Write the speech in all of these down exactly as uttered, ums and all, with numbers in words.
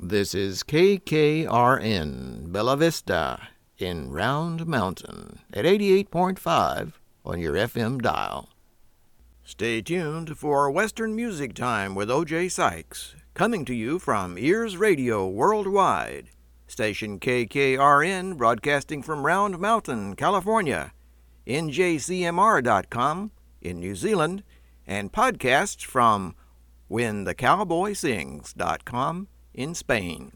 This is K K R N, Bella Vista, in Round Mountain, at eighty-eight point five on your F M dial. Stay tuned for Western Music Time with O J Sykes, coming to you from Ears Radio Worldwide. Station K K R N, broadcasting from Round Mountain, California, N J C M R dot com in New Zealand, and podcasts from when the cowboy sings dot com in Spain.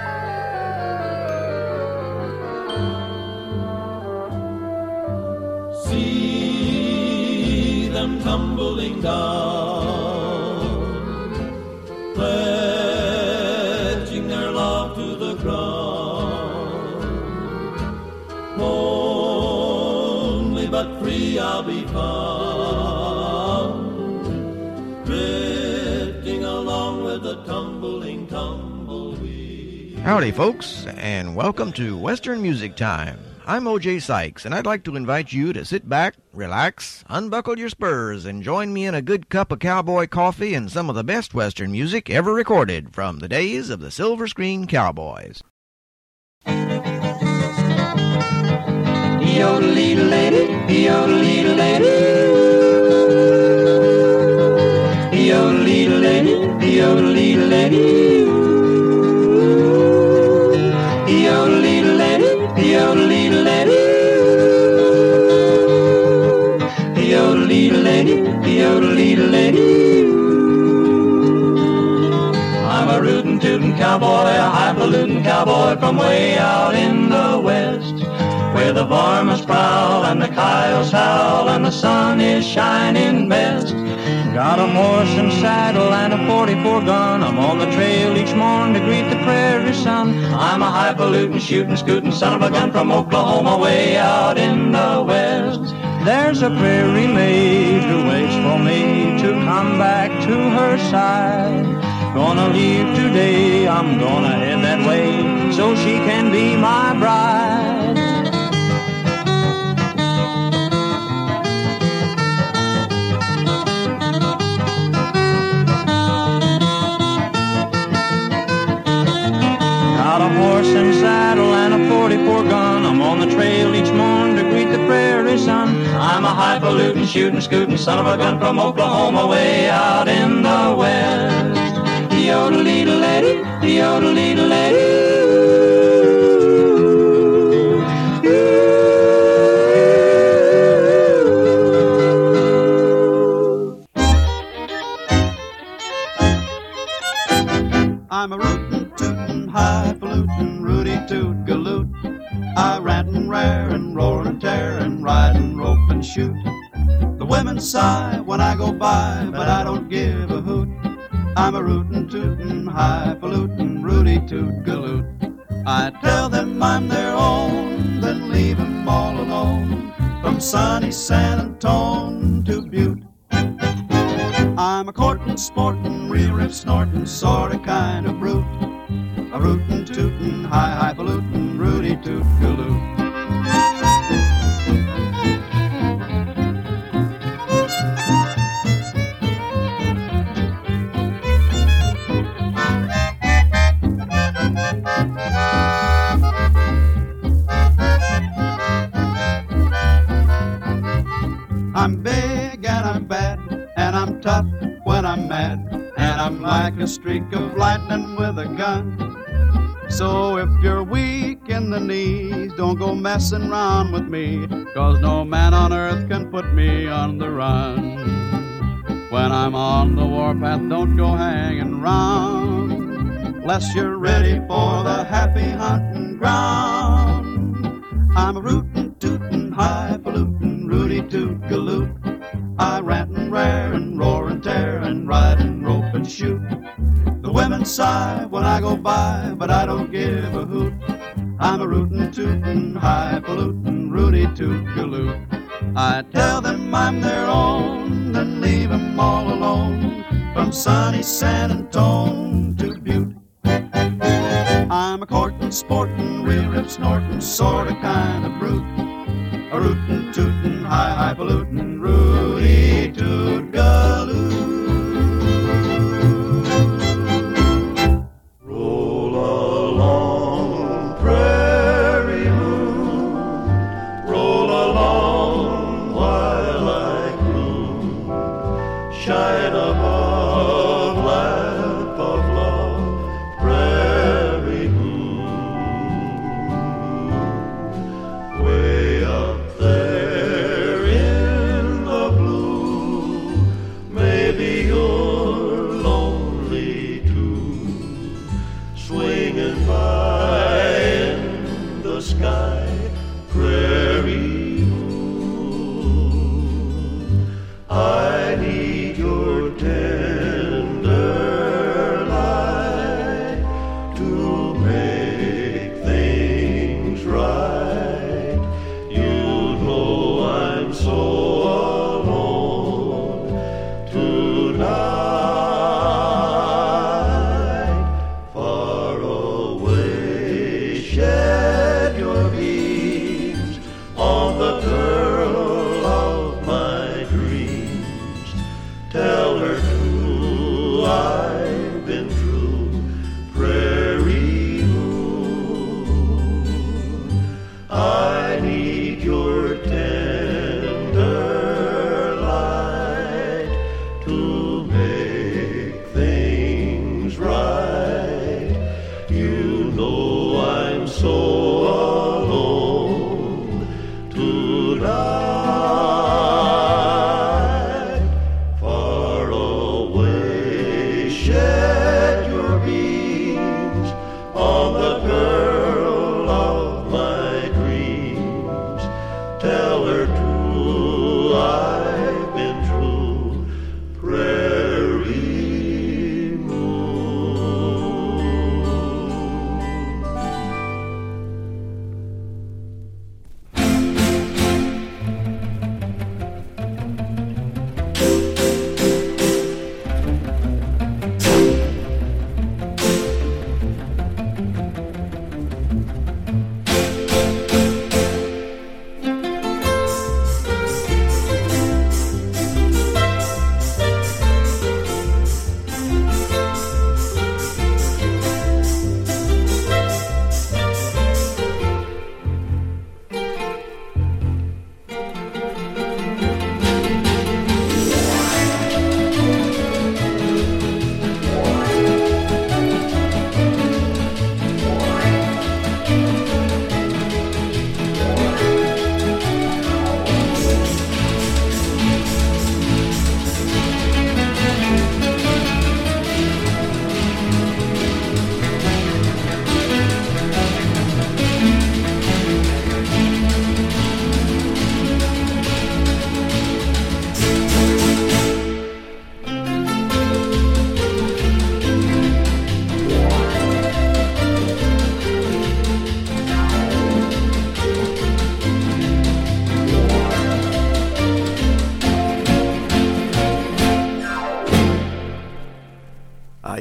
See them tumbling down, pledging their love to the ground. Lonely but free I'll be found, drifting along with the tumbling tumbleweed. Howdy, folks, and welcome to Western Music Time. I'm O J Sykes, and I'd like to invite you to sit back, relax, unbuckle your spurs, and join me in a good cup of cowboy coffee and some of the best Western music ever recorded from the days of the Silver Screen Cowboys. Yodelee-lady, yodelee-lady, yodelee-lady, yodelee-lady. Yodelee-lady, yodelee-lady, yodelee-lady, yodelee-lady. I'm a rootin' tootin' cowboy, a highfalutin' cowboy from way out in the west, where the varmints prowl and the coyotes howl and the sun is shining best. Got a horse and saddle and a forty-four gun. I'm on the trail each morn to greet the prairie sun. I'm a highfalutin', shootin', scootin' son of a gun from Oklahoma way out in the west. There's a prairie maid who waits for me to come back to her side. Gonna leave today, I'm gonna head that way so she can be my bride. Got a horse and saddle and a forty-four gun. I'm on the trail each morn to greet the prairie sun. I'm a highfalutin', shootin', scootin' son of a gun from Oklahoma way out in the west. Yodelee-lady, yodelee-lady. I'm a rootin', tootin', highfalutin', Rudy Toot Galoot. I rant and rare and roar and tear and ride and rope and shoot. The women sigh when I go by, but I don't give a hoot. I'm a rootin', tootin', highfalutin', Rudy Toot Galoot. I tell them I'm their own, then leave 'em all alone, from sunny San Antone to Butte. I'm a courtin', sportin', real rip snortin', sorta kind of brute. A rootin', tootin', high, highfalutin', Rudy Toot Galoot. I'm big and I'm bad, and I'm tough when I'm mad, and I'm like a streak of lightning with a gun. So if you're weak in the knees, don't go messing around with me, 'cause no man on earth can put me on the run. When I'm on the warpath, don't go hanging round, unless you're ready for the happy hunting ground. I'm a rootin', tootin', highfalutin', Rudy Toot Galoot. I rant and rare and roar and tear and ride and rope and shoot. The women sigh when I go by, but I don't give a hoot. I'm a rootin', tootin', highfalutin', Rudy Toot Galoot. I tell them I'm their own, then leave 'em all alone, from sunny San Antone to Butte. I'm a courtin', sportin', real rip snortin', sorta kind of brute. A rootin', tootin', high, highfalutin', Rudy Toot Galoot. Roll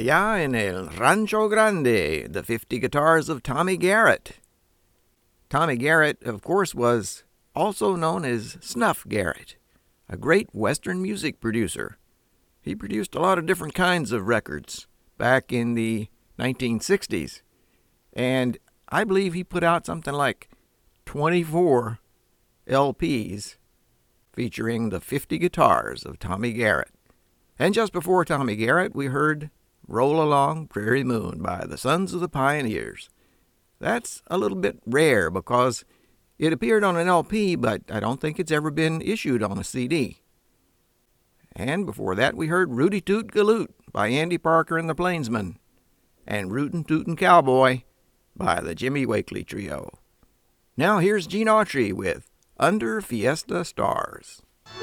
Allá en el Rancho Grande, the fifty guitars of Tommy Garrett. Tommy Garrett, of course, was also known as Snuff Garrett, a great Western music producer. He produced a lot of different kinds of records back in the nineteen sixties, and I believe he put out something like twenty-four L Ps featuring the fifty guitars of Tommy Garrett. And just before Tommy Garrett, we heard Roll Along Prairie Moon by the Sons of the Pioneers. That's a little bit rare because it appeared on an L P, but I don't think it's ever been issued on a C D. And before that, we heard Rudy Toot Galoot by Andy Parker and the Plainsmen, and Rootin' Tootin' Cowboy by the Jimmy Wakely Trio. Now here's Gene Autry with Under Fiesta Stars.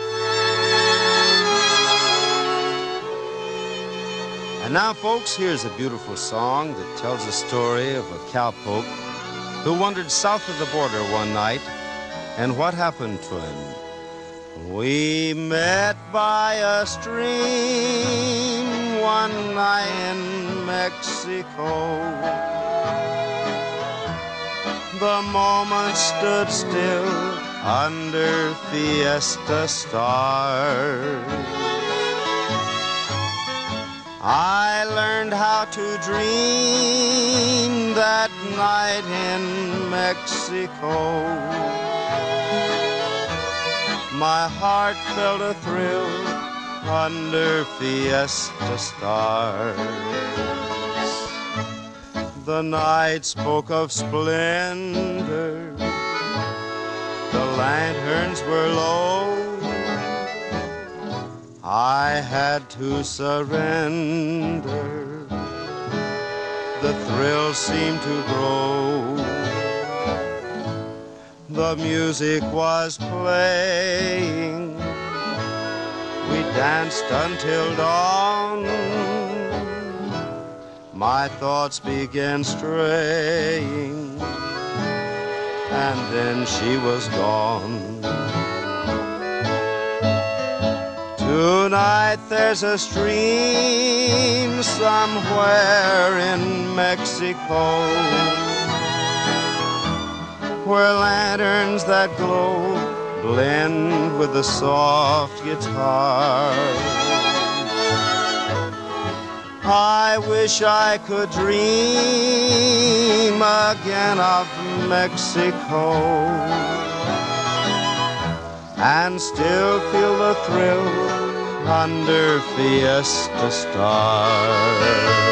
And now, folks, here's a beautiful song that tells the story of a cowpoke who wandered south of the border one night, and what happened to him. We met by a stream one night in Mexico. The moment stood still under fiesta stars. I learned how to dream that night in Mexico. My heart felt a thrill under fiesta stars. The night spoke of splendor. The lanterns were low. I had to surrender. The thrill seemed to grow. The music was playing. We danced until dawn. My thoughts began straying, and then she was gone. Tonight there's a stream somewhere in Mexico, where lanterns that glow blend with the soft guitar. I wish I could dream again of Mexico and still feel the thrill under fiesta stars.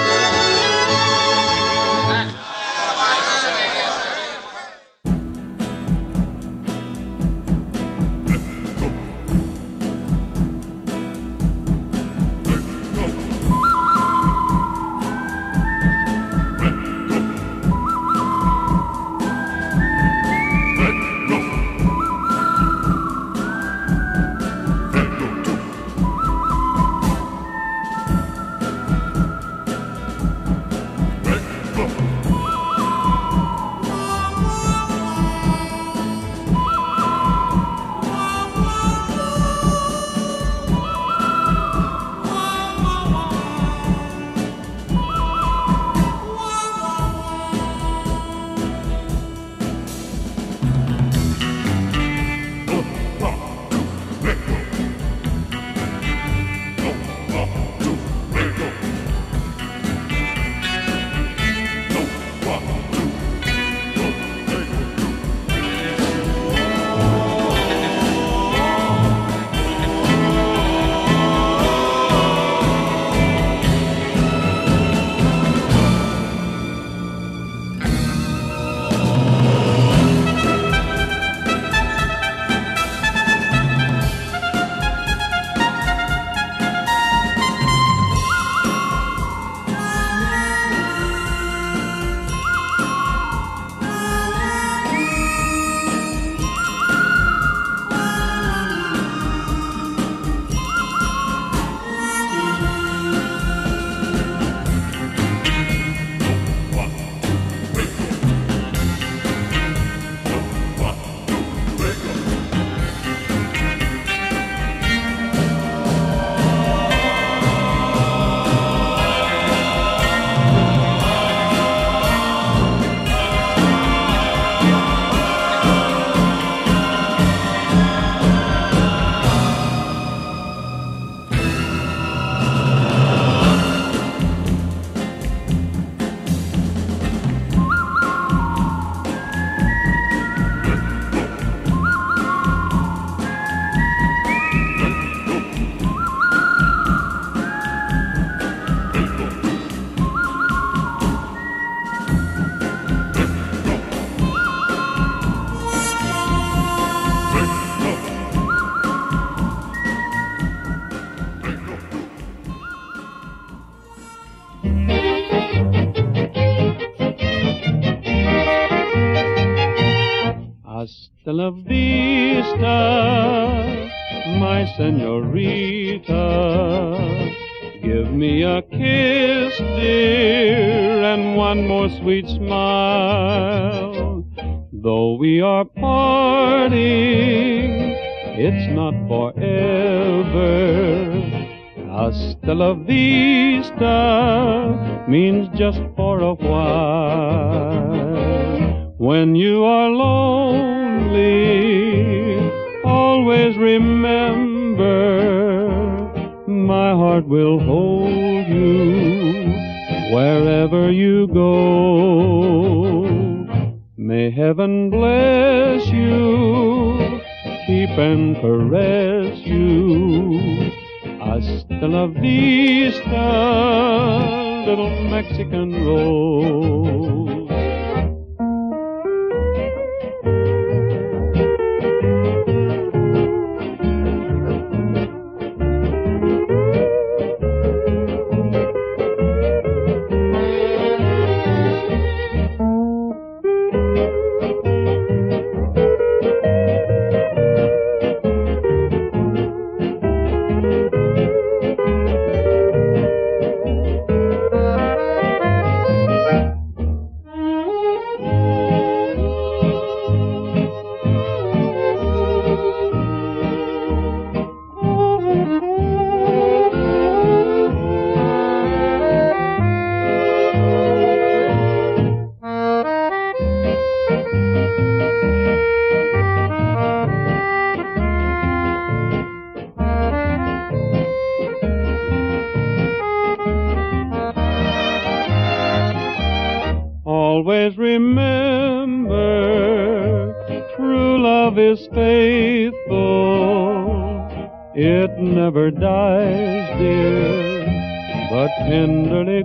Hasta la vista, my señorita. Give me a kiss, dear, and one more sweet smile. Though we are parting, it's not forever. Hasta la vista means just for a while. When you are lonely, always remember my heart will hold you wherever you go. May heaven bless you, keep and caress you. Hasta la vista, little Mexican rose. Always remember, true love is faithful. It never dies, dear, but tenderly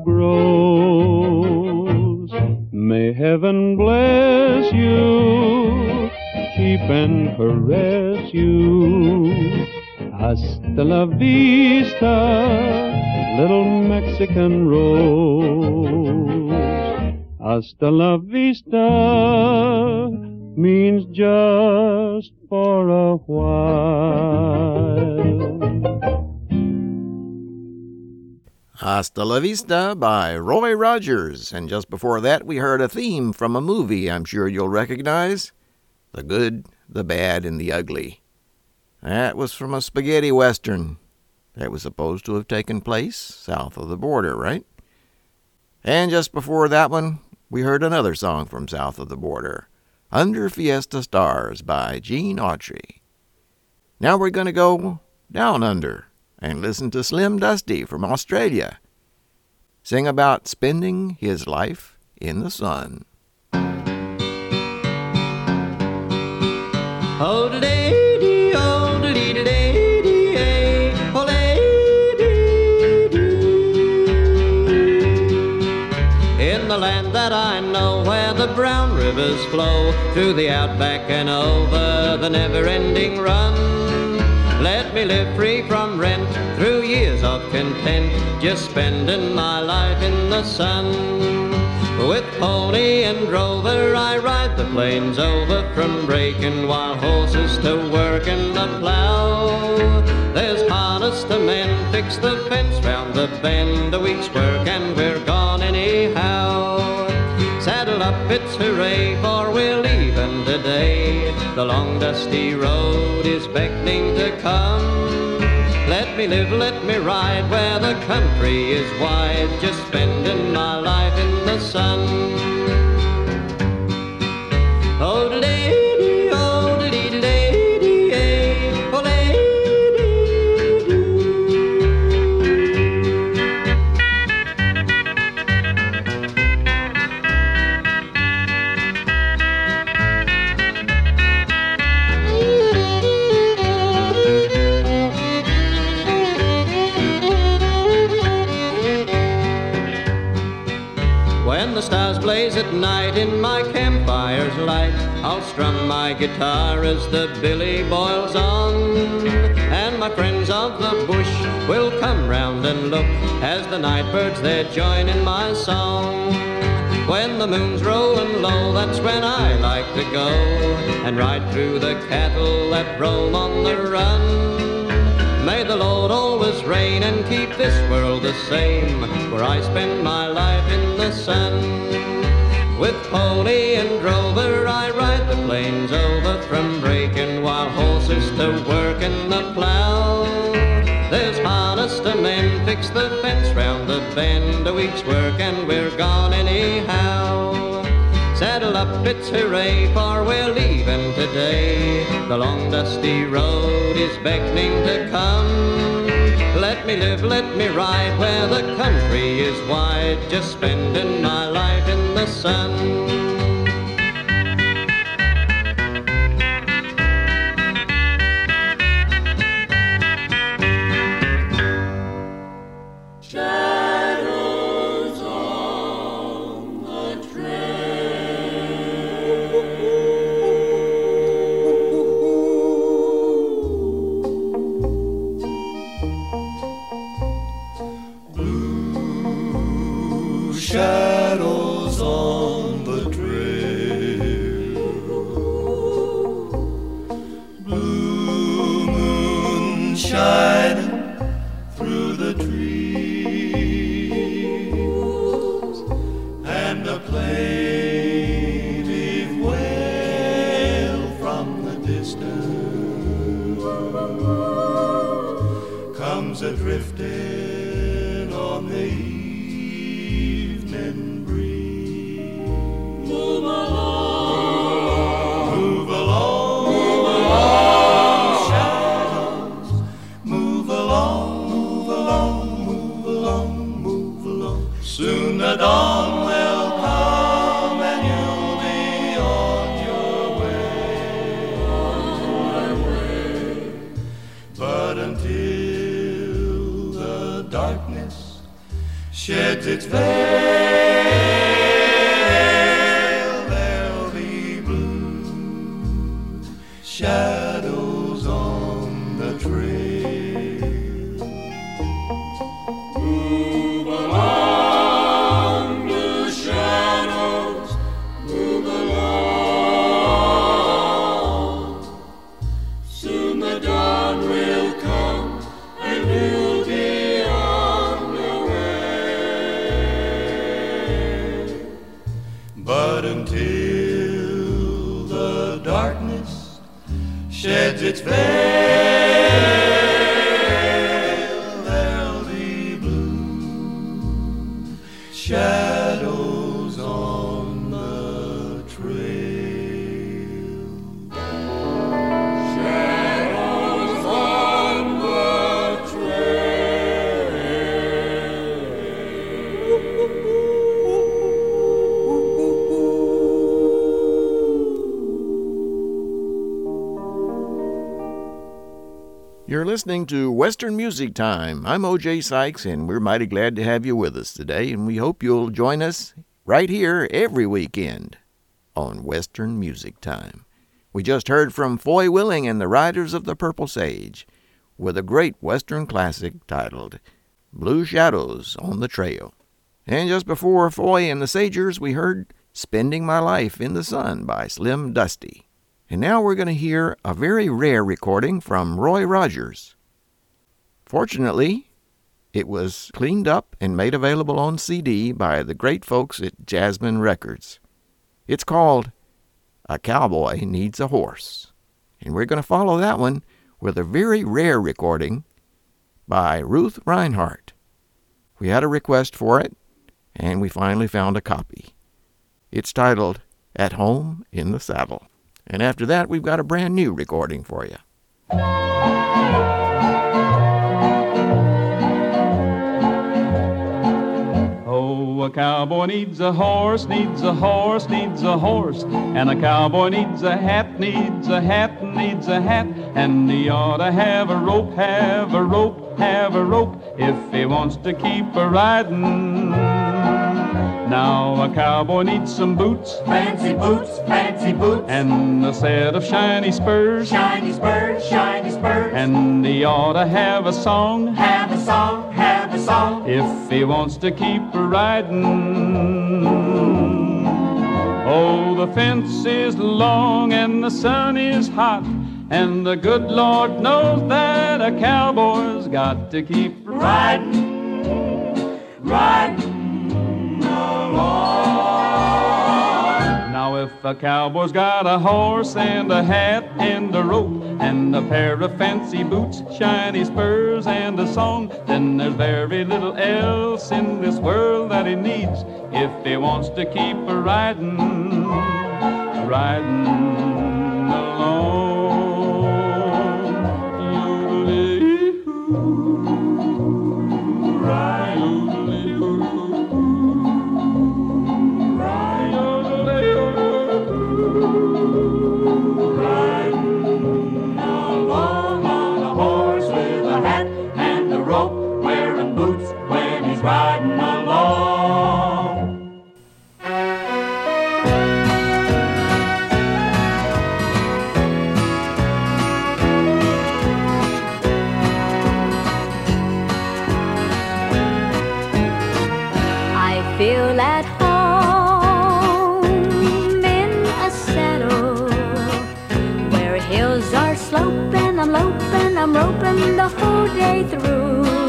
grows. May heaven bless you, keep and caress you. Hasta la vista, little Mexican rose. Hasta la vista means just for a while. Hasta la Vista by Roy Rogers. And just before that, we heard a theme from a movie I'm sure you'll recognize. The Good, the Bad, and the Ugly. That was from a spaghetti western that was supposed to have taken place south of the border, right? And just before that one, we heard another song from south of the border, Under Fiesta Stars by Gene Autry. Now we're going to go down under and listen to Slim Dusty from Australia sing about spending his life in the sun. Oh, lady, oh, lady, lady, oh, lady. In the land that I know, where the brown rivers flow through the outback and over the never-ending run, let me live free from rent through years of content, just spending my life in the sun. With pony and drover I ride the plains over, from breaking wild horses to working the plough. There's harness to mend, fix the fence round the bend, a week's work and we're gone anyhow. Saddle up, it's hooray, for we're leaving today. The long dusty road is beckoning to come. Let me live, let me ride where the country is wide, just spending my life in the sun. Oh, lady, oh, lady, lady, eh, oh, lady. When the stars blaze at night in my campire's light, I'll strum my guitar as the billy boils on, and my friends of the bush will come round and look as the night birds they're joining my song. When the the moon's rolling low, that's when I like to go and ride through the cattle that roam on the run. May the Lord always reign and keep this world the same, where I spend my life in the sun. With pony and drover I ride the plains over, from breaking wild horses to working the plough. There's harness to men, fix the fence round the bend, a week's work and we're gone anyhow. Saddle up, it's hooray, for we're leaving today. The long dusty road is beckoning to come. Let me live, let me ride where the country is wide, just spending my life in the sun. Shadows on the trail, blue moon shining through the trees, and a plaintive wail from the distance comes a-drifting on the east. Move along, move along, move along, shadows. Move along, move along, move along, move along. Soon the dawn will come and you'll be on your way, on your way. But until the darkness sheds its veil, shadows on the trail. Move along, blue shadows, move along. Soon the dawn will come and you'll be on your way. But until the darkness sheds its veil, there'll be blue shadows on the trail. Shadows on the You're listening to Western Music Time. I'm O J Sykes, and we're mighty glad to have you with us today, and we hope you'll join us right here every weekend on Western Music Time. We just heard from Foy Willing and the Riders of the Purple Sage with a great Western classic titled Blue Shadows on the Trail. And just before Foy and the Sagers, we heard Spending My Life in the Sun by Slim Dusty. And now we're going to hear a very rare recording from Roy Rogers. Fortunately, it was cleaned up and made available on C D by the great folks at Jasmine Records. It's called A Cowboy Needs a Horse. And we're going to follow that one with a very rare recording by Ruth Reinhardt. We had a request for it, and we finally found a copy. It's titled At Home in the Saddle. And after that, we've got a brand new recording for you. Oh, a cowboy needs a horse, needs a horse, needs a horse. And a cowboy needs a hat, needs a hat, needs a hat. And he ought to have a rope, have a rope, have a rope, if he wants to keep a riding. Now a cowboy needs some boots, fancy boots, fancy boots, and a set of shiny spurs, shiny spurs, shiny spurs. And he ought to have a song, have a song, have a song, if he wants to keep a riding. the fence is long and the sun is hot, and the good Lord knows that a cowboy's got to keep riding, riding along. Now if a cowboy's got a horse and a hat and a rope and a pair of fancy boots, shiny spurs and a song, then there's very little else in this world that he needs if he wants to keep a riding, riding along. Riding along. I feel at home in a saddle where hills are sloping, I'm loping, I'm roping the whole day through.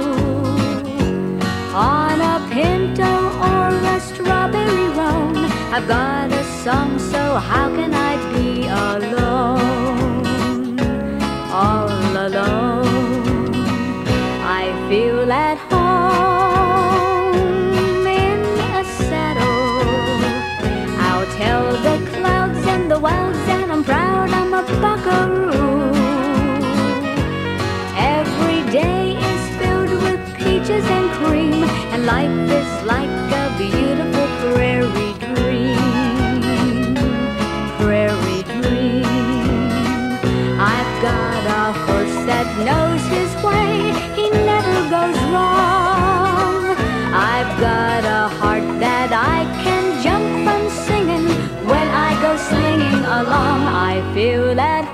On a pinto or a strawberry roan, I've got a song, so how can I be alone, all alone? I feel at home in a saddle. I'll tell the clouds and the wilds, and I'm proud I'm a buckaroo. Every day is filled with peaches and cream, and life is like a beautiful prairie dream, prairie dream. I've got a horse that knows his way, he never goes wrong. I've got a heart that I can jump from singing when I go singing along. I feel at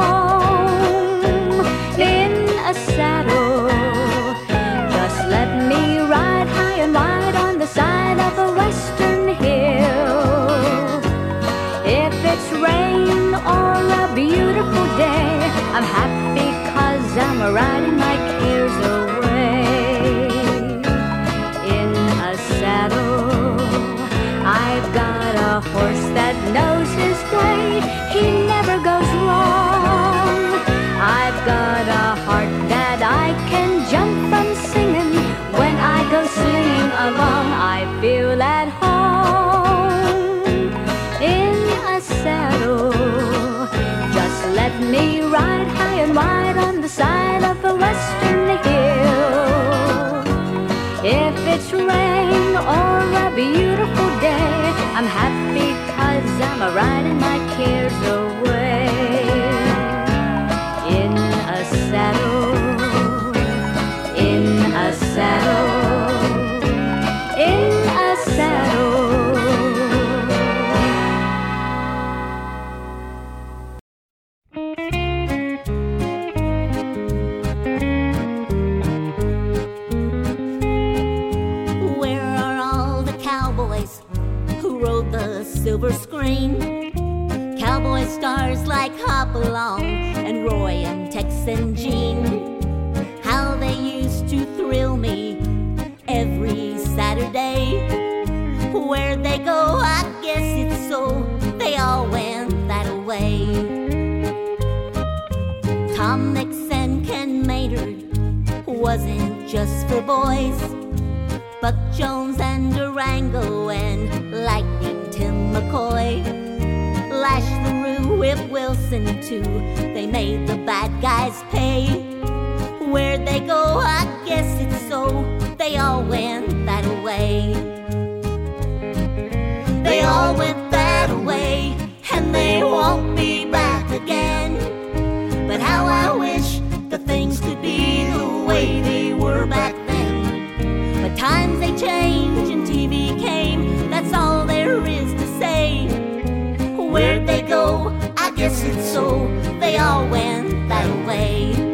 home in a saddle. Just let me ride high and wide on the side of a western hill. If it's rain or a beautiful day, I'm happy 'cause I'm riding my cares away. In a saddle, I've got a horse that knows his way, he never goes wrong. I've got a heart that I can jump from singing when I go singing along. I feel at home in a saddle. Just let me ride high and wide on the side of a western hill. If it's rain or a beautiful day, I'm happy 'cause I'm a riding my cares away. In a saddle, in a saddle, in a saddle. Where are all the cowboys who rode the silver screen? Cowboy stars like Hopalong and Roy and Texan Jean. How they used to thrill me every Saturday. Where'd they go? I guess it's so they all went that way. Tom Mix and Ken Maynard wasn't just for boys. Buck Jones and Durango and Lightning Tim McCoy. Lash LaRue, Whip Wilson too, they made the bad guys pay. Where'd they go? I guess it's so they all went that way. They all went that way, and they won't be back again. But how I wish the things could be the way they were back then. But times they change and T V came, that's all there is to say. Where'd they go? I guess it's so they all went that way.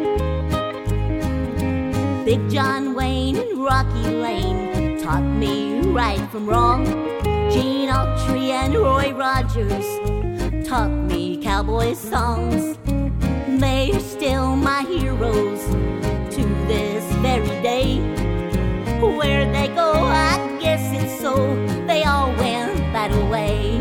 Big John Wayne and Rocky Lane taught me right from wrong. Gene Autry and Roy Rogers Rogers taught me cowboy songs. They're still my heroes to this very day. Where they go, I guess it's so, they all went that way.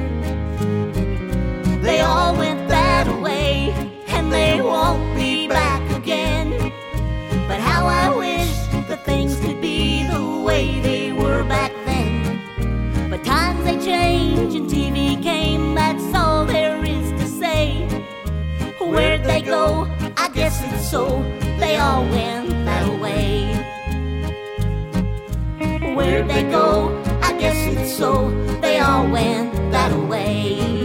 They all went that way, and they won't be back again. But how I wish that things could be the way they were back then. But times they change and T V came, that's all there is to say. Where'd they go? I guess it's so, they all went that way. Where'd they go? I guess it's so, they all went that way.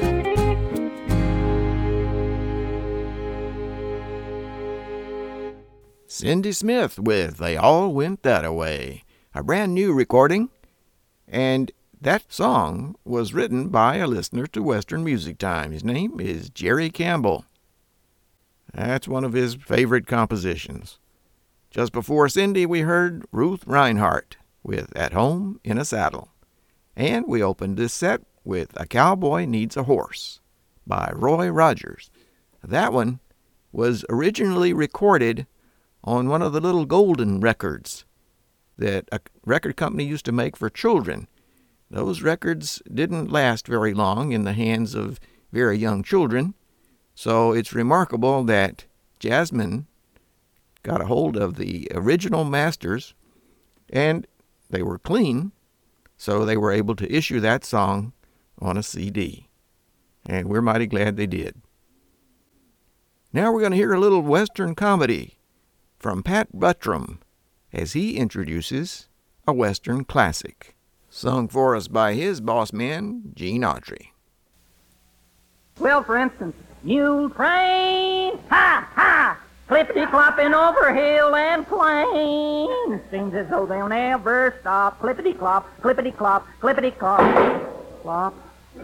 Cindy Smith with They All Went That-A-Way, a brand new recording, and that song was written by a listener to Western Music Time. His name is Jerry Campbell. That's one of his favorite compositions. Just before Cindy, we heard Ruth Reinhardt with At Home in a Saddle. And we opened this set with A Cowboy Needs a Horse by Roy Rogers. That one was originally recorded on one of the little golden records that a record company used to make for children. Those records didn't last very long in the hands of very young children, so it's remarkable that Jasmine got a hold of the original masters, and they were clean, so they were able to issue that song on a C D. And we're mighty glad they did. Now we're going to hear a little Western comedy from Pat Buttram as he introduces a Western classic, sung for us by his boss man, Gene Autry. Well, for instance, mule train, ha, ha, clippity-clopping over hill and plain. Seems as though they'll never stop. Clippity-clop, clippity-clop, clippity-clop, clop.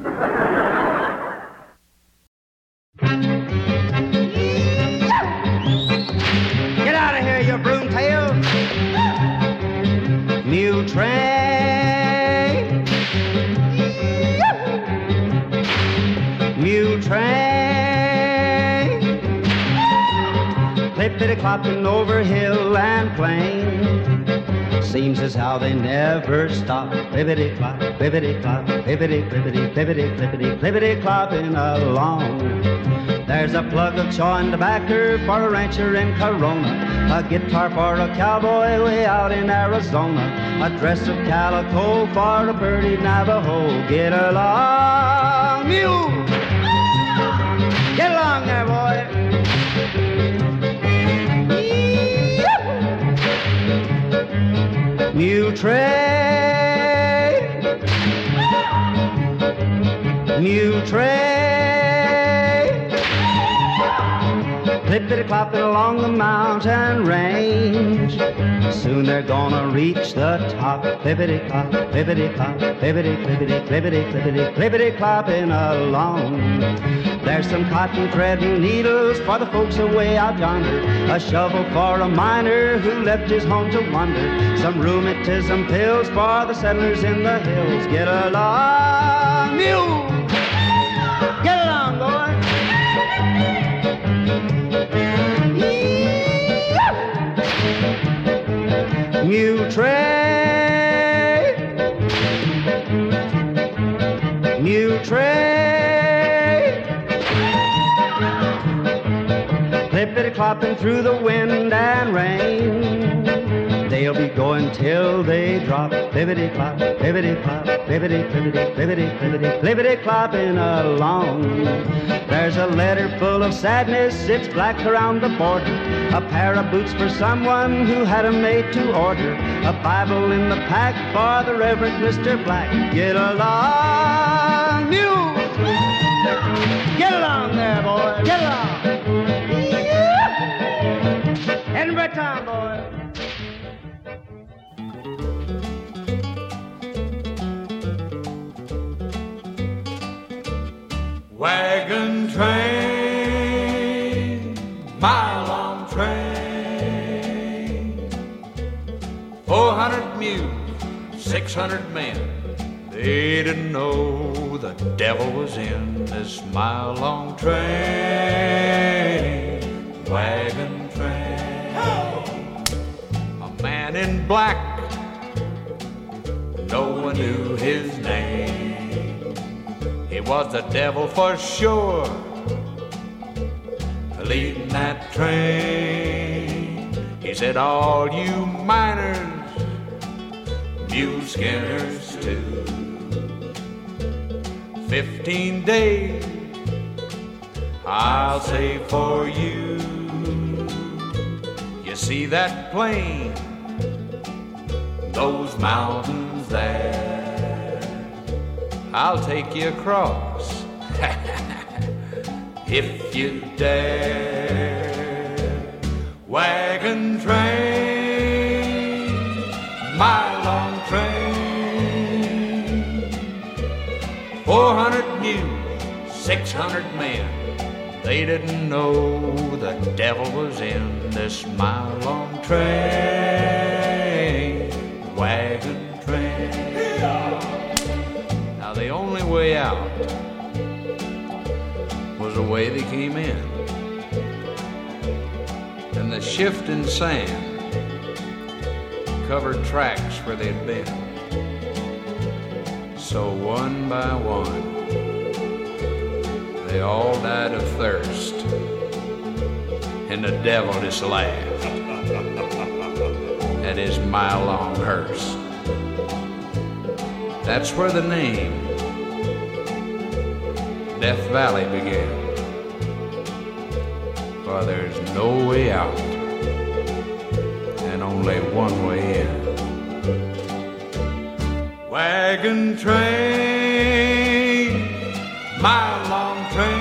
Get out of here, you broomtail! Mule train, mule train, clippity-clopping over hill and plain. Seems as how they never stop. Clippity-clop, clippity-clop, clippity-clippity, clippity-clippity, clippity-clopping along. There's a plug of chaw and tobacco for a rancher in Corona, a guitar for a cowboy way out in Arizona, a dress of calico for a pretty Navajo. Get along, mule! Get along there, boy! Mule train, mule train, clippity-clopping along the mountain range. Soon they're gonna reach the top. Clippity-clop, clippity-clop, clippity-clippity, clippity-clippity, clippity-clopping along. There's some cotton thread and needles for the folks away out yonder, a shovel for a miner who left his home to wander, some rheumatism pills for the settlers in the hills. Get along, mule! Get along, boy! Mule train, mule train, clippity-clopping through the wind and rain. They'll be going till they drop. Clippity-clop, clippity-clop, clippity-clippity, clippity-clippity, clippity-clopping along. There's a letter full of sadness, it's black around the border, a pair of boots for someone who had 'em made to order, a Bible in the pack for the Reverend Mister Black. Get along, mule! Get along there, boy! Get along! Edinburgh town, boy! Wagon train, mile-long train, four hundred mules, six hundred men, They didn't know the devil was in this mile-long train, wagon train. A man in black, no one knew his name. He was the devil for sure, leading that train. He said, all you miners, mule skinners too, fifteen days I'll save for you. You see that plain, those mountains there, I'll take you across if you dare. Wagon train, my long train, four hundred mules, six hundred men. They didn't know the devil was in this mile-long train, wagon train. Now the only way out was the way they came in, and the shifting sand covered tracks where they'd been. So one by one, they all died of thirst, and the devil just laughed at his mile-long hearse. That's where the name Death Valley began. For there's no way out and only one way in. Wagon train, mile-long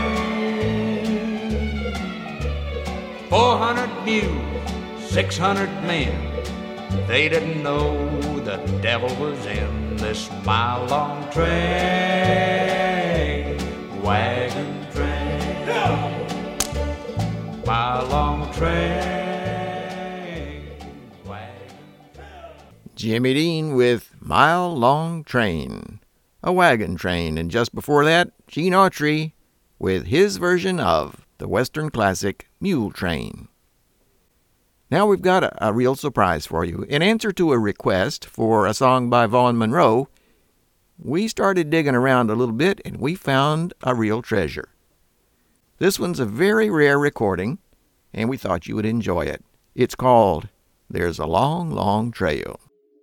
train, four hundred mules, six hundred men. They didn't know the devil was in this mile-long train, wagon train, mile-long train, wagon train. Jimmy Dean with Mile Long Train, a wagon train, and just before that, Gene Autry with his version of the Western classic Mule Train. Now we've got a, a real surprise for you. In answer to a request for a song by Vaughn Monroe, we started digging around a little bit and we found a real treasure. This one's a very rare recording, and we thought you would enjoy it. It's called There's a Long, Long Trail.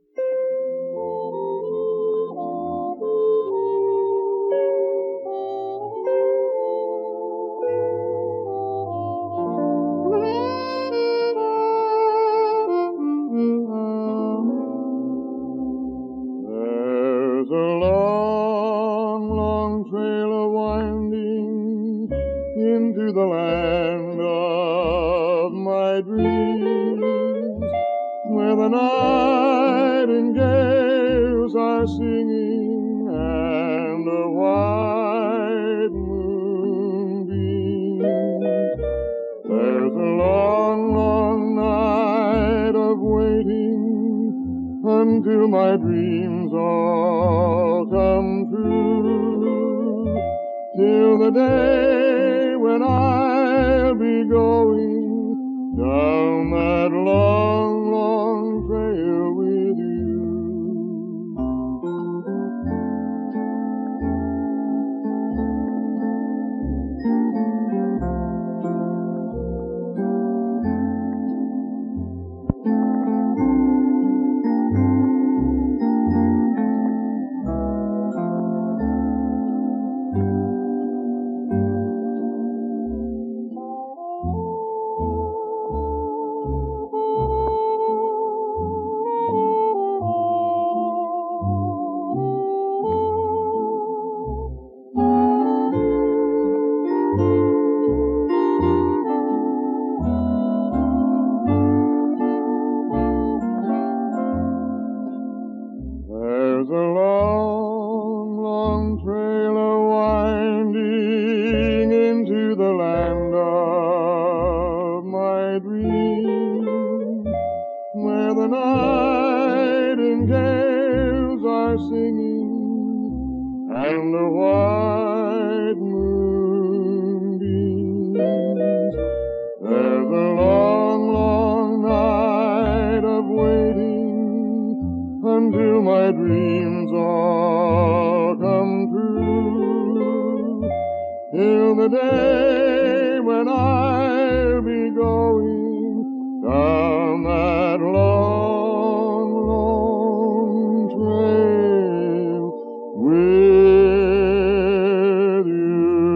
Until my dreams all come true, till the day when I'll be going down that long, long trail with you. and the white moonbeams. There's a long, long night of waiting until my dreams all come true, till the day when I'll be going down that long, long trail with you.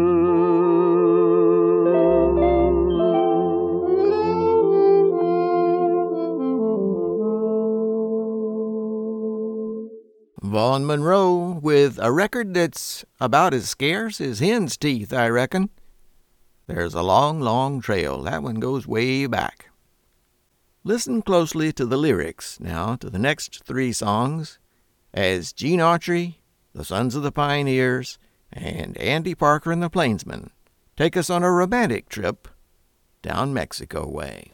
Vaughn Monroe with a record that's about as scarce as hen's teeth, I reckon. There's a long, long trail. That one goes way back. Listen closely to the lyrics now to the next three songs as Gene Autry, the Sons of the Pioneers, and Andy Parker and the Plainsmen take us on a romantic trip down Mexico way.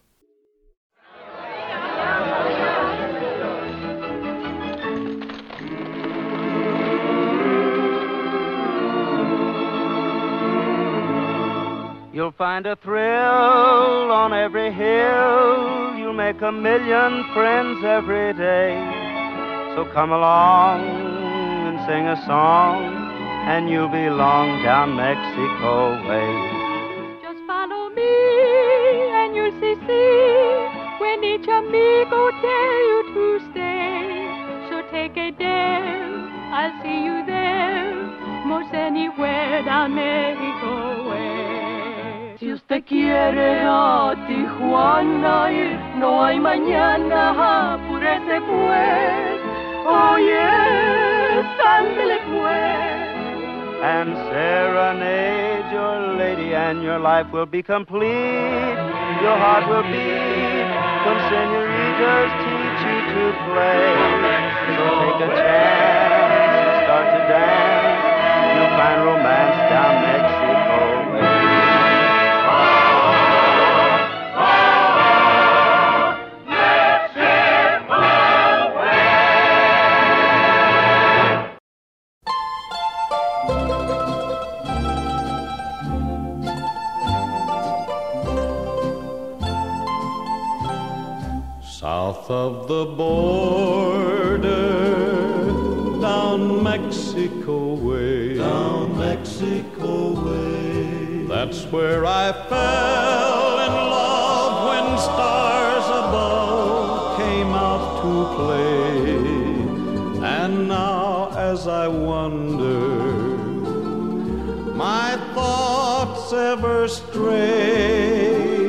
You'll find a thrill on every hill. You'll make a million friends every day. So come along and sing a song, and you'll belong down Mexico way. Just follow me and you'll see, see when each amigo tell you to stay. So take a dare, I'll see you there, most anywhere down Mexico way. Si usted quiere a Tijuana ir, no hay mañana, apúrese pues. Oh yes, ándele pues. And serenade your lady, and your life will be complete. Your heart will beat when senoritas teach you to play. So take a chance, start to dance. You'll find romance down Mexico way. South of the border, down Mexico way, down Mexico way. That's where I fell in love when stars above came out to play. And now as I wander, my thoughts ever stray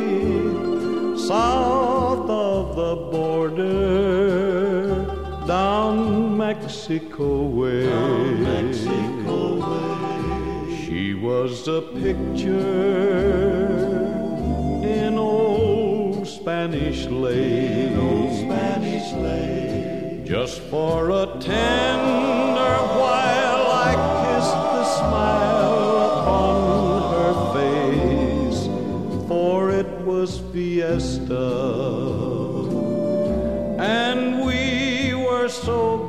south of the border, down Mexico way. Down Mexico way. She was a picture in old Spanish lace, in old Spanish lace. Just for a tender while I kissed the smile upon her face, for it was fiesta, and we were so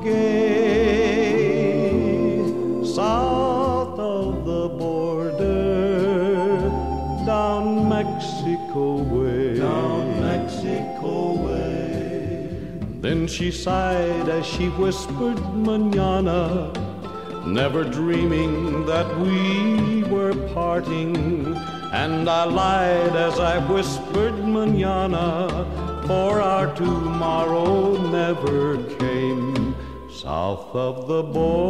gay, south of the border, down Mexico way. Down Mexico way. Then she sighed as she whispered mañana, never dreaming that we were parting. And I lied as I whispered mañana, for our tomorrow never came. South of the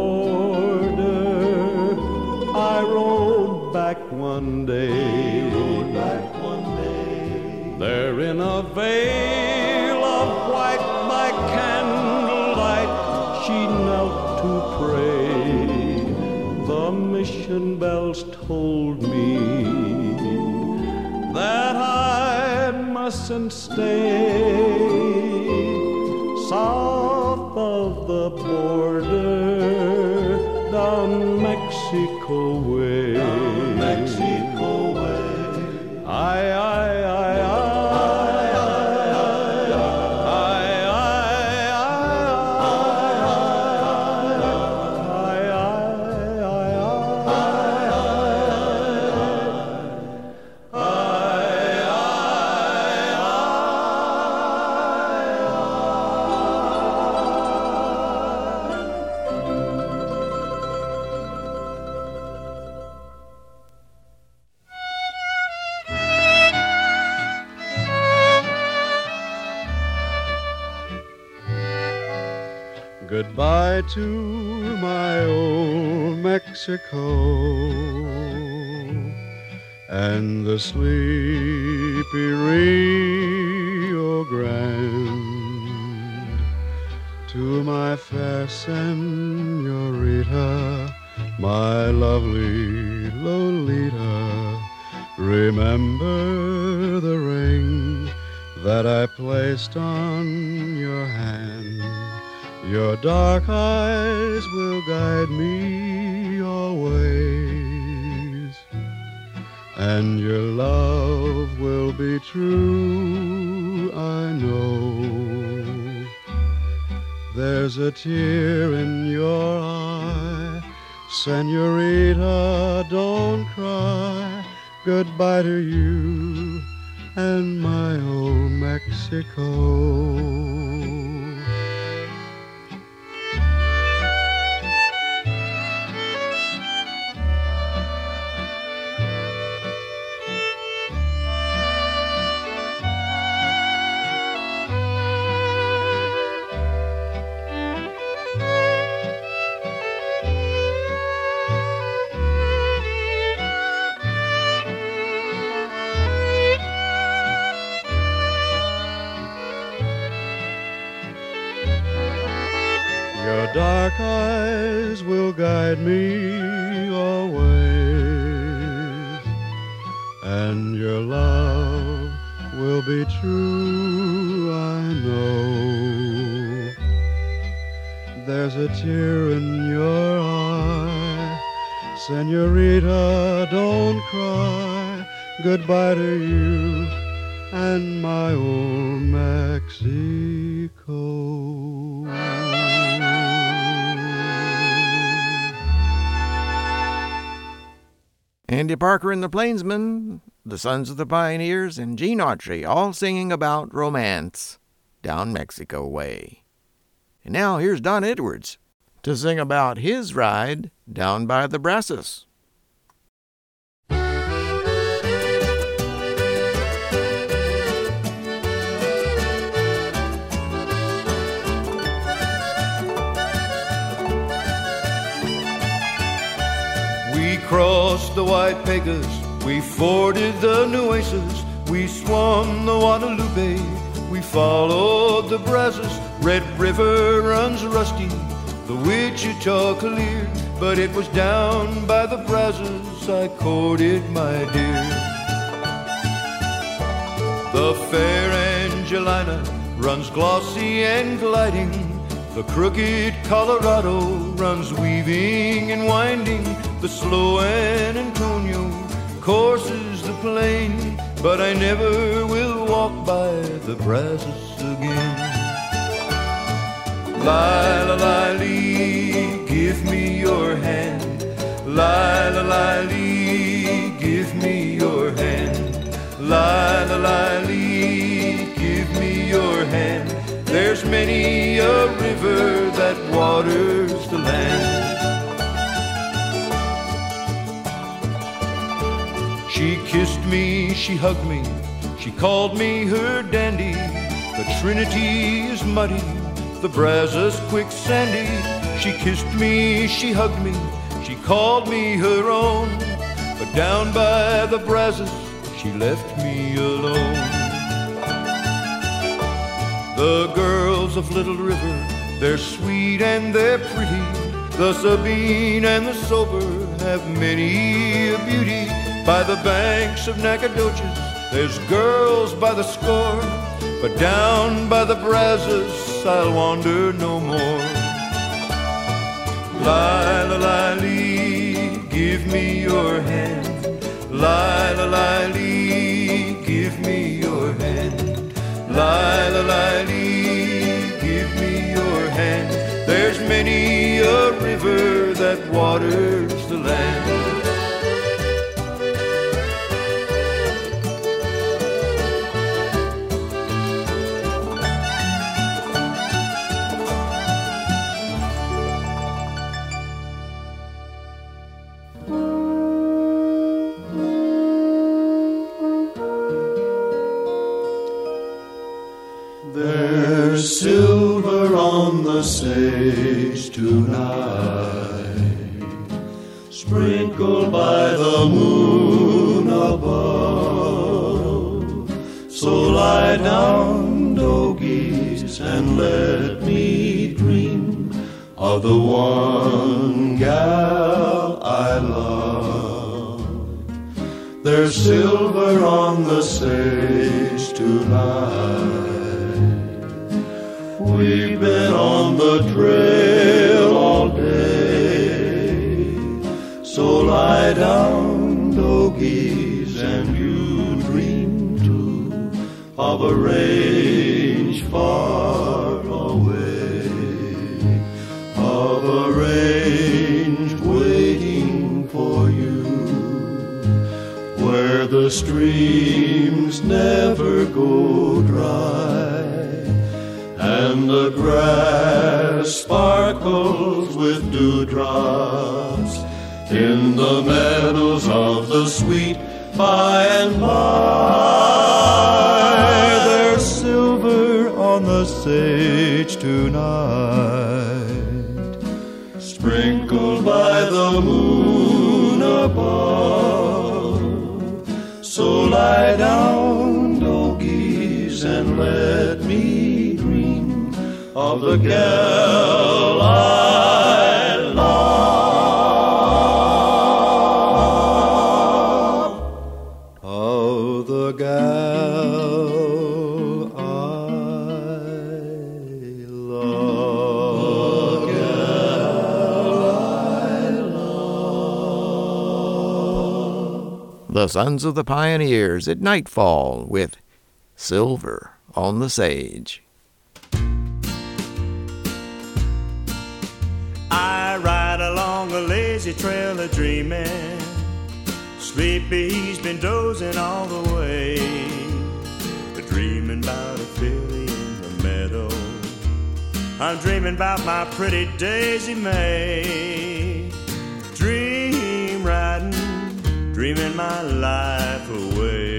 border, I rode back one day. Rode back one day. There in a veil of white by candlelight, she knelt to pray. The mission bells told me that I mustn't stay south of the border, down Mexico way. Down Mexico way. I, I, I, I. I Goodbye to my old Mexico and the sleepy Rio Grande. To my fair senorita, my lovely Lolita, remember the ring that I placed on your hand. Your dark eyes will guide me always, and your love will be true, I know. There's a tear in your eye, Senorita, don't cry. Goodbye to you and my old Mexico. Your dark eyes will guide me always, and your love will be true, I know. There's a tear in your eye, Senorita, don't cry. Goodbye to you and my old Mexico. Andy Parker and the Plainsmen, the Sons of the Pioneers, and Gene Autry all singing about romance down Mexico way. And now here's Don Edwards to sing about his ride down by the Brazos. We crossed the White Pegas, we forded the Nueces, we swum the Guadalupe, we followed the Brazos. Red River runs rusty, the Wichita clear, but it was down by the Brazos I courted my dear. The fair Angelina runs glossy and gliding, the crooked Colorado runs weaving and winding, the slow San Antonio courses the plain, but I never will walk by the Brazos again. Li-la-li-lee, give me your hand. Li-la-li-lee, give me your hand. Li-la-li-lee, give me your hand. There's many a river that waters the land. She kissed me, she hugged me, she called me her dandy. The Trinity is muddy, the Brazos quicksandy. She kissed me, she hugged me, she called me her own. But down by the Brazos, she left me alone. The girls of Little River, they're sweet and they're pretty. The Sabine and the Sober have many a beauty. By the banks of Nacogdoches, there's girls by the score, but down by the Brazos, I'll wander no more. Li-la-li-lee, give me your hand. Li-la-li-lee, give me your hand. Li-la-li-lee, give me your hand. There's many a river that waters the land. There's silver on the sage sage tonight, sprinkled by the moon above. So lie down, dogies, and let me dream of the one gal I love. There's silver on the sage tonight. We've been on the trail all day. So lie down, dogies, and you dream too of a range far away, of a range waiting for you, where the streams never go dry, and the grass sparkles with dewdrops in the meadows of the sweet by and by. There's silver on the sage tonight, sprinkled by the moon above. So lie down, dogies, and let me dream of the gal I love, of the gal I love, the gal I love. The Sons of the Pioneers at nightfall with Silver on the Sage. I ride along a lazy trail of dreaming. Sleepy's been dozing all the way, dreaming about a filly in the meadow. I'm dreaming about my pretty Daisy May. Dream riding, dreaming my life away.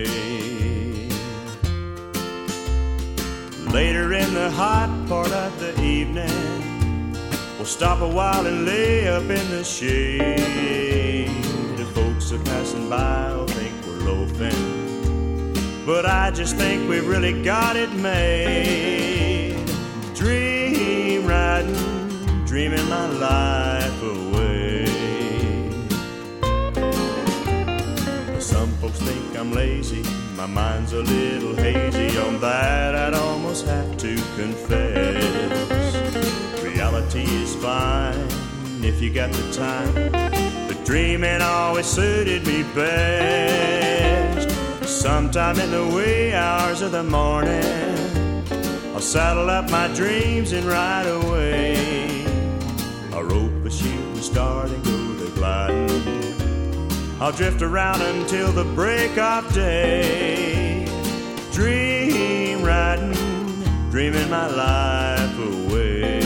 Later in the hot part of the evening, we'll stop a while and lay up in the shade. The folks are passing by will think we're loafing, but I just think we've really got it made. Dream riding, dreaming my life away. Some folks think I'm lazy, my mind's a little hazy. On that I'd almost have to confess. Reality is fine if you got the time, but dreaming always suited me best. Sometime in the wee hours of the morning, I'll saddle up my dreams and ride away. I'll rope a shooting start and go to gliding. I'll drift around until the break of day. Dream riding, dreaming my life away.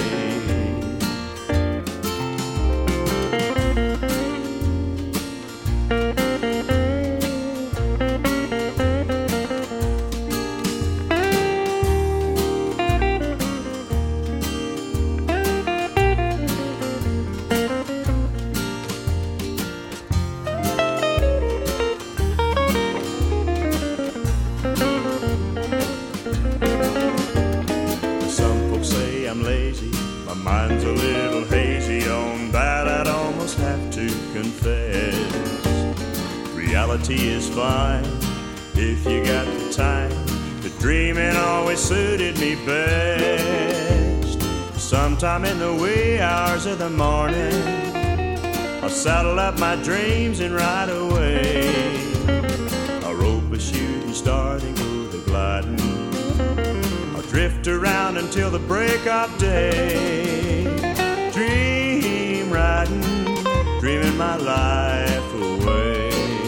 Mind's a little hazy, on that I'd almost have to confess. Reality is fine if you got the time, but dreaming always suited me best. Sometime in the wee hours of the morning, I'll saddle up my dreams and ride away. I'll rope a shooting start and go to gliding. Drift around until the break of day. Dream riding, dreaming my life away.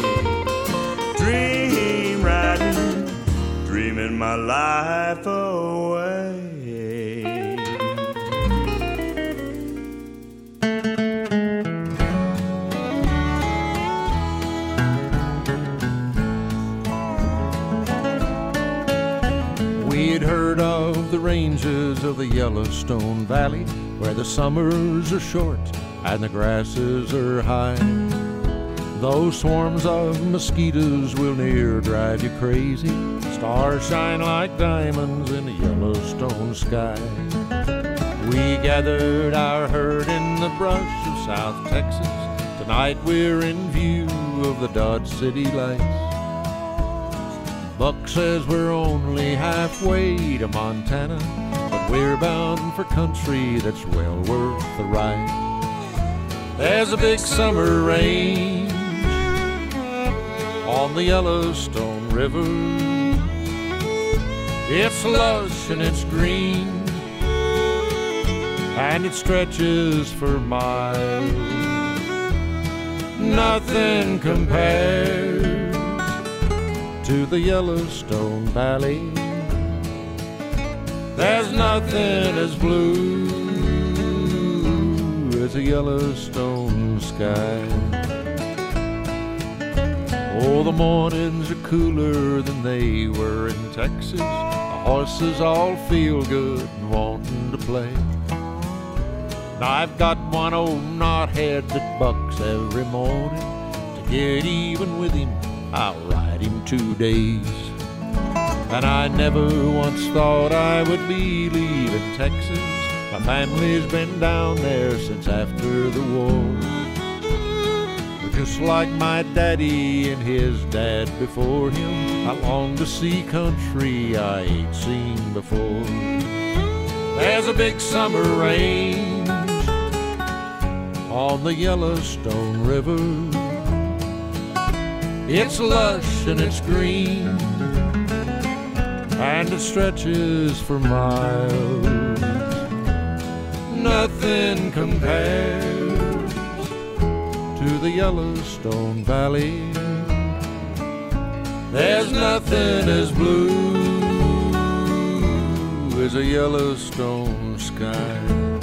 Dream riding, dreaming my life away. We'd heard of the ranges of the Yellowstone Valley, where the summers are short and the grasses are high. Those swarms of mosquitoes will near drive you crazy. Stars shine like diamonds in the Yellowstone sky. We gathered our herd in the brush of South Texas. Tonight we're in view of the Dodge City lights. Buck says we're only halfway to Montana, but we're bound for country that's well worth the ride. There's a big summer range on the Yellowstone River. It's lush and it's green, and it stretches for miles. Nothing compares to the Yellowstone Valley. There's nothing as blue as a Yellowstone sky. Oh, the mornings are cooler than they were in Texas. The horses all feel good and wanting to play. And I've got one old knothead that bucks every morning. To get even with him, I'll ride him two days. And I never once thought I would be leaving Texas. My family's been down there since after the war. But just like my daddy and his dad before him, I long to see country I ain't seen before. There's a big summer range on the Yellowstone River. It's lush and it's green, and it stretches for miles. Nothing compares to the Yellowstone Valley. There's nothing as blue as a Yellowstone sky.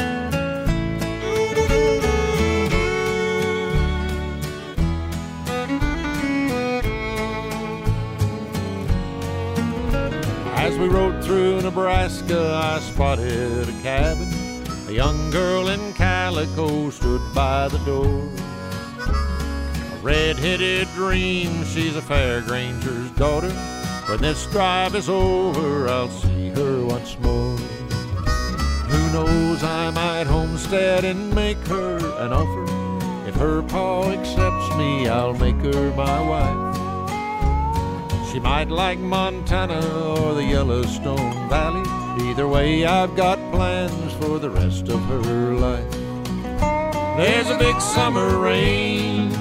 As we rode through Nebraska, I spotted a cabin. A young girl in calico stood by the door. A red-headed dream, she's a fairgranger's daughter. When this drive is over, I'll see her once more. Who knows, I might homestead and make her an offer. If her pa accepts me, I'll make her my wife. She might like Montana or the Yellowstone Valley. Either way, I've got plans for the rest of her life. There's a big summer range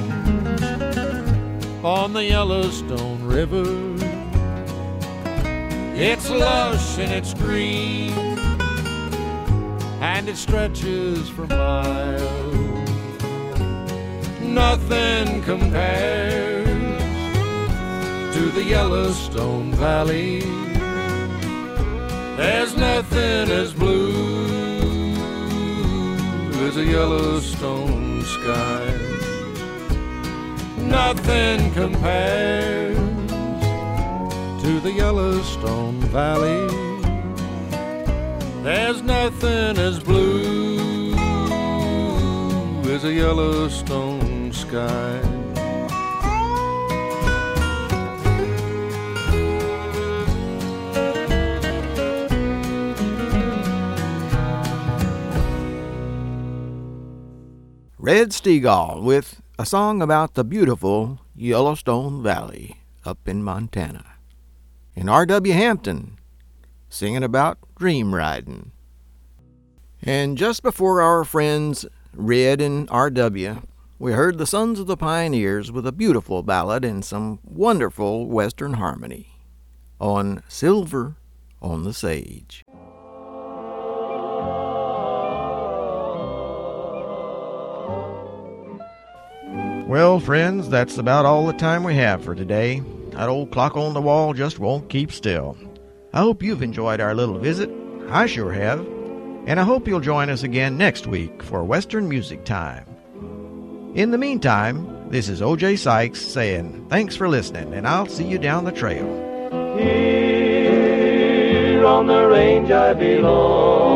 on the Yellowstone River. It's lush and it's green, and it stretches for miles. Nothing compares to the Yellowstone Valley. There's nothing as blue as a Yellowstone sky. Nothing compares to the Yellowstone Valley. There's nothing as blue as a Yellowstone sky. Red Steagall with a song about the beautiful Yellowstone Valley up in Montana. And R W Hampton singing about dream riding. And just before our friends Red and R W, we heard the Sons of the Pioneers with a beautiful ballad and some wonderful Western harmony on Silver on the Sage. Well, friends, that's about all the time we have for today. That old clock on the wall just won't keep still. I hope you've enjoyed our little visit. I sure have. And I hope you'll join us again next week for Western Music Time. In the meantime, this is O J Sykes saying thanks for listening, and I'll see you down the trail. Here on the range I belong.